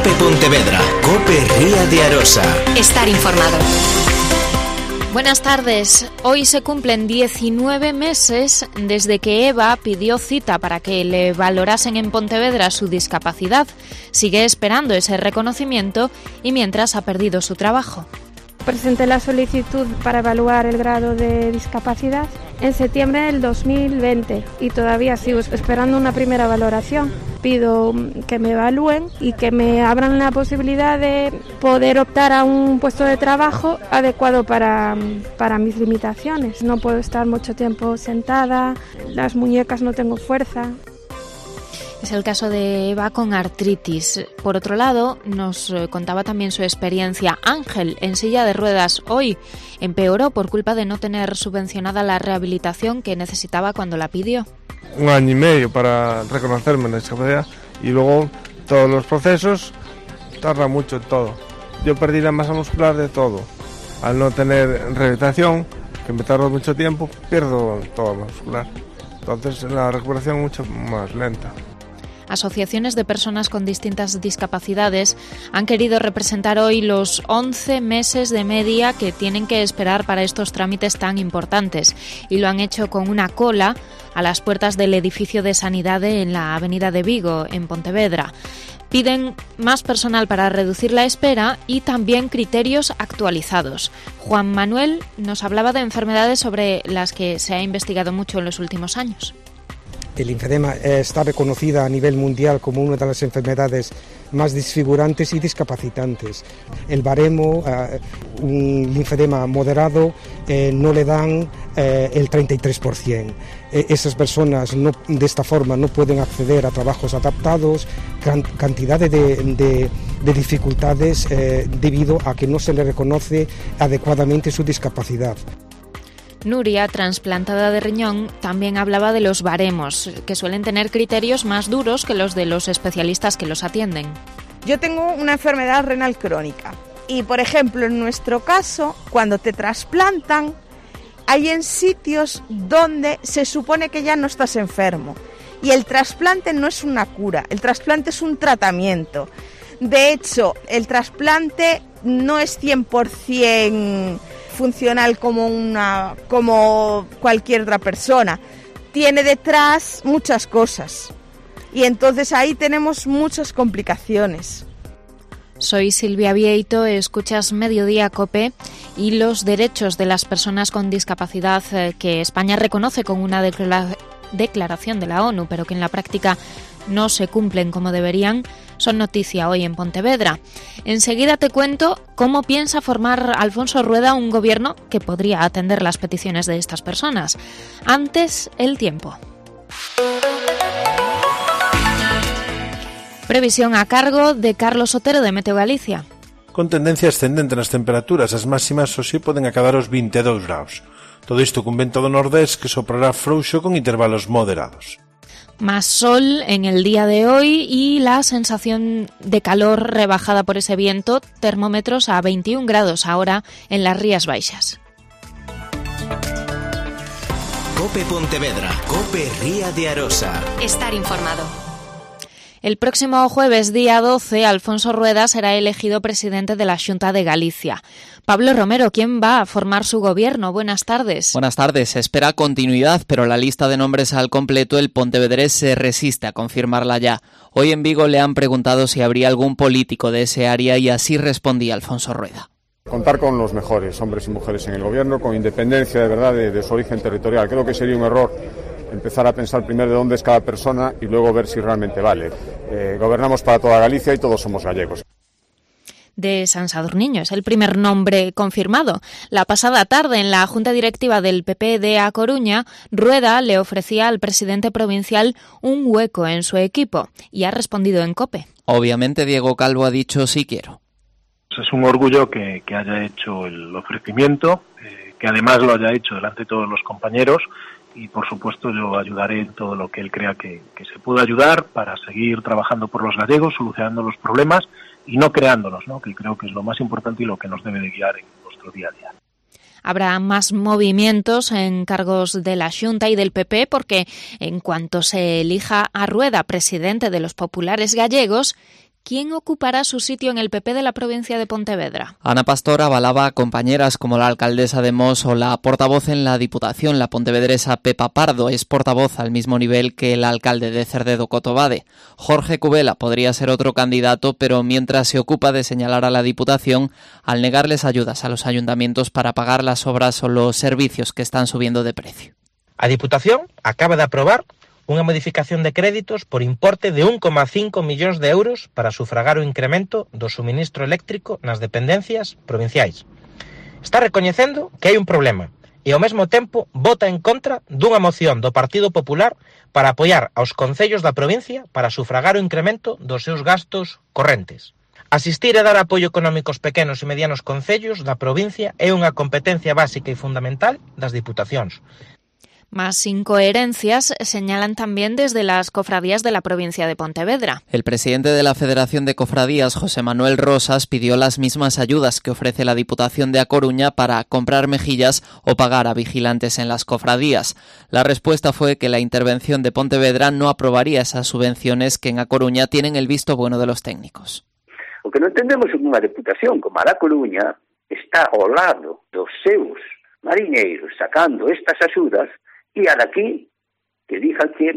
COPE Pontevedra, COPE Ría de Arosa. Estar informado. Buenas tardes. Hoy se cumplen 19 meses desde que Eva pidió cita para que le valorasen en Pontevedra su discapacidad. Sigue esperando ese reconocimiento y mientras ha perdido su trabajo. Presenté la solicitud para evaluar el grado de discapacidad en septiembre del 2020 y todavía sigo esperando una primera valoración. Pido que me evalúen y que me abran la posibilidad de poder optar a un puesto de trabajo adecuado para mis limitaciones. No puedo estar mucho tiempo sentada, las muñecas no tengo fuerza. Es el caso de Eva con artritis. Por otro lado, nos contaba también su experiencia. Ángel, en silla de ruedas, hoy empeoró por culpa de no tener subvencionada la rehabilitación que necesitaba cuando la pidió. 1 año y medio para reconocerme en la discapacidad y luego todos los procesos tarda mucho en todo. Yo perdí la masa muscular de todo. Al no tener rehabilitación, que me tardó mucho tiempo, pierdo todo lo muscular. Entonces la recuperación es mucho más lenta. Asociaciones de personas con distintas discapacidades han querido representar hoy los 11 meses de media que tienen que esperar para estos trámites tan importantes y lo han hecho con una cola a las puertas del edificio de Sanidade en la avenida de Vigo, en Pontevedra. Piden más personal para reducir la espera y también criterios actualizados. Juan Manuel nos hablaba de enfermedades sobre las que se ha investigado mucho en los últimos años. El linfedema está reconocida a nivel mundial como una de las enfermedades más desfigurantes y discapacitantes. El baremo, un linfedema moderado, no le dan el 33%. Esas personas de esta forma no pueden acceder a trabajos adaptados, cantidad de dificultades debido a que no se le reconoce adecuadamente su discapacidad. Nuria, trasplantada de riñón, también hablaba de los baremos, que suelen tener criterios más duros que los de los especialistas que los atienden. Yo tengo una enfermedad renal crónica y, por ejemplo, en nuestro caso, cuando te trasplantan, hay en sitios donde se supone que ya no estás enfermo. Y el trasplante no es una cura, el trasplante es un tratamiento. De hecho, el trasplante no es 100% funcional como cualquier otra persona. Tiene detrás muchas cosas y entonces ahí tenemos muchas complicaciones. Soy Silvia Vieito, escuchas Mediodía COPE y los derechos de las personas con discapacidad que España reconoce con una declaración de la ONU, pero que en la práctica no se cumplen como deberían, son noticia hoy en Pontevedra. Enseguida te cuento cómo piensa formar Alfonso Rueda un gobierno que podría atender las peticiones de estas personas. Antes, el tiempo. Previsión a cargo de Carlos Otero de Meteo Galicia. Con tendencia ascendente nas temperaturas, as máximas hoxe poden acabar os 22 graus. Todo isto cun vento do nordés que soprará frouxo con intervalos moderados. Más sol en el día de hoy y la sensación de calor rebajada por ese viento, termómetros a 21 grados ahora en las Rías Baixas. COPE Pontevedra, COPE Ría de Arosa. Estar informado. El próximo jueves, día 12, Alfonso Rueda será elegido presidente de la Xunta de Galicia. Pablo Romero, ¿quién va a formar su gobierno? Buenas tardes. Buenas tardes. Se espera continuidad, pero la lista de nombres al completo, el pontevedrés se resiste a confirmarla ya. Hoy en Vigo le han preguntado si habría algún político de ese área y así respondía Alfonso Rueda. Contar con los mejores hombres y mujeres en el gobierno, con independencia de verdad de su origen territorial. Creo que sería un error empezar a pensar primero de dónde es cada persona y luego ver si realmente vale. Gobernamos para toda Galicia y todos somos gallegos. De San Sadurniño es el primer nombre confirmado. La pasada tarde, en la Junta Directiva del PP de A Coruña, Rueda le ofrecía al presidente provincial un hueco en su equipo y ha respondido en COPE. Obviamente Diego Calvo ha dicho sí quiero. Es un orgullo que haya hecho el ofrecimiento, que además lo haya hecho delante de todos los compañeros. Y por supuesto yo ayudaré en todo lo que él crea que se pueda ayudar para seguir trabajando por los gallegos, solucionando los problemas y no creándolos, ¿no? Que creo que es lo más importante y lo que nos debe de guiar en nuestro día a día. Habrá más movimientos en cargos de la Xunta y del PP porque en cuanto se elija a Rueda presidente de los populares gallegos, ¿Quién ocupará su sitio en el PP de la provincia de Pontevedra? Ana Pastor avalaba a compañeras como la alcaldesa de Mos o la portavoz en la Diputación, la pontevedresa Pepa Pardo. Es portavoz al mismo nivel que el alcalde de Cerdedo, Cotobade. Jorge Cubela podría ser otro candidato, pero mientras se ocupa de señalar a la Diputación al negarles ayudas a los ayuntamientos para pagar las obras o los servicios que están subiendo de precio. A Diputación acaba de aprobar unha modificación de créditos por importe de 1,5 millóns de euros para sufragar o incremento do suministro eléctrico nas dependencias provinciais. Está recoñecendo que hai un problema e ao mesmo tempo vota en contra dunha moción do Partido Popular para apoiar aos concellos da provincia para sufragar o incremento dos seus gastos correntes. Asistir e dar apoio económico aos pequenos e medianos concellos da provincia é unha competencia básica e fundamental das diputacións. Más incoherencias señalan también desde las cofradías de la provincia de Pontevedra. El presidente de la Federación de Cofradías, José Manuel Rosas, pidió las mismas ayudas que ofrece la Diputación de A Coruña para comprar mejillas o pagar a vigilantes en las cofradías. La respuesta fue que la intervención de Pontevedra no aprobaría esas subvenciones que en A Coruña tienen el visto bueno de los técnicos. O que non entendemos é unha Deputación como a da Coruña está ao lado dos seus mariñeiros sacando estas axudas e a daqui que diga que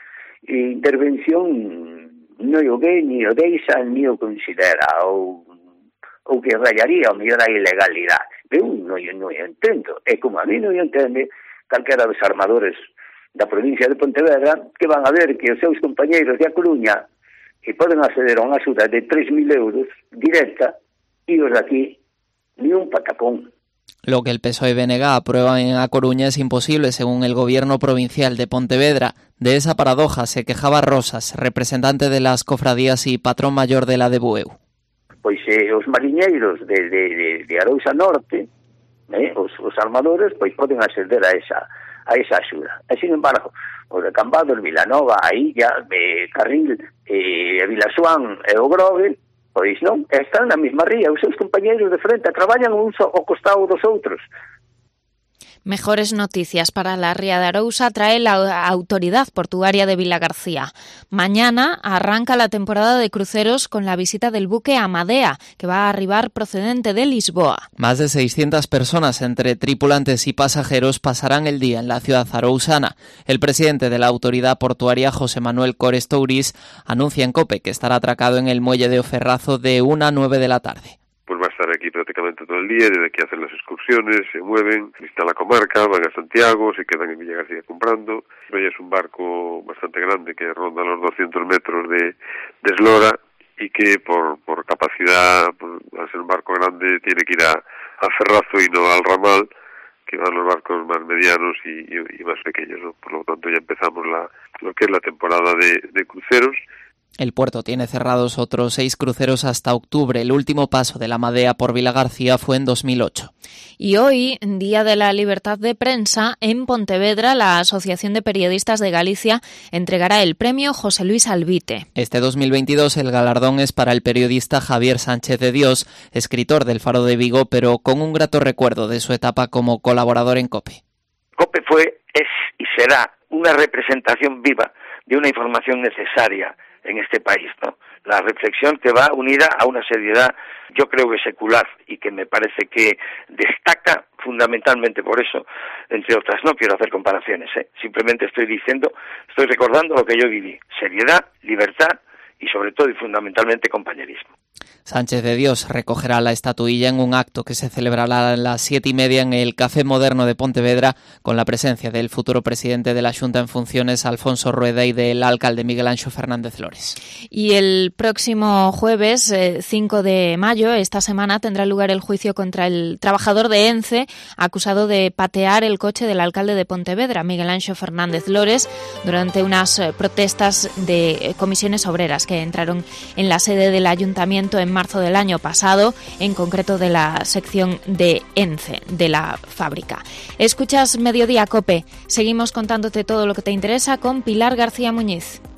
intervención non o ve, ni o deixa, ni o considera, ou que rayaría o mellor a ilegalidade. Eu non o entendo. E como a mí non o entende calquera dos armadores da provincia de Pontevedra, que van a ver que os seus compañeiros de A Coruña que poden acceder a unha axuda de 3.000 euros directa e os aquí ni un patacón. Lo que el PSOE y BNG aprueban en A Coruña es imposible, según el gobierno provincial de Pontevedra. De esa paradoja se quejaba Rosas, representante de las cofradías y patrón mayor de la de Bueu. Pois os mariñeiros de Arousa Norte, os armadores, pois poden acceder a esa axuda. E, sin embargo, os de Cambados, Vilanova, a Illa, Carril, Vilaxoán e o Grove, pois non, están na mesma ría, os seus compañeiros de frente, traballan uns ao costado dos outros. Mejores noticias para la Ría de Arousa trae la Autoridad Portuaria de Vilagarcía. Mañana arranca la temporada de cruceros con la visita del buque Amadea, que va a arribar procedente de Lisboa. Más de 600 personas, entre tripulantes y pasajeros, pasarán el día en la ciudad arousana. El presidente de la Autoridad Portuaria, José Manuel Cores Tourís, anuncia en COPE que estará atracado en el muelle de Oferrazo de 1 a 9 de la tarde. Pues va a estar aquí prácticamente todo el día, desde aquí hacen las excursiones, se mueven, visitan la comarca, van a Santiago, se quedan en Villagarcía comprando. Hoy es un barco bastante grande que ronda los 200 metros de eslora y que por capacidad, al ser un barco grande, tiene que ir a Ferrazo y no al ramal, que van los barcos más medianos y más pequeños, ¿no? Por lo tanto ya empezamos lo que es la temporada de cruceros. El puerto tiene cerrados otros 6 cruceros hasta octubre. El último paso de la Amadea por Vilagarcía fue en 2008. Y hoy, Día de la Libertad de Prensa, en Pontevedra, la Asociación de Periodistas de Galicia entregará el premio José Luis Albite. Este 2022 el galardón es para el periodista Javier Sánchez de Dios, escritor del Faro de Vigo, pero con un grato recuerdo de su etapa como colaborador en COPE. COPE fue, es y será una representación viva de una información necesaria en este país, ¿no? La reflexión que va unida a una seriedad, yo creo que secular, y que me parece que destaca fundamentalmente por eso, entre otras. No quiero hacer comparaciones, simplemente estoy recordando lo que yo viví: seriedad, libertad y sobre todo y fundamentalmente compañerismo. Sánchez de Dios recogerá la estatuilla en un acto que se celebrará a las 7:30 en el Café Moderno de Pontevedra, con la presencia del futuro presidente de la Xunta en funciones, Alfonso Rueda, y del alcalde Miguel Anxo Fernández Lores. Y el próximo jueves, 5 de mayo, esta semana, tendrá lugar el juicio contra el trabajador de ENCE acusado de patear el coche del alcalde de Pontevedra, Miguel Anxo Fernández Lores, durante unas protestas de comisiones obreras que entraron en la sede del ayuntamiento en marzo del año pasado, en concreto de la sección de ENCE, de la fábrica. Escuchas Mediodía COPE. Seguimos contándote todo lo que te interesa con Pilar García Muñiz.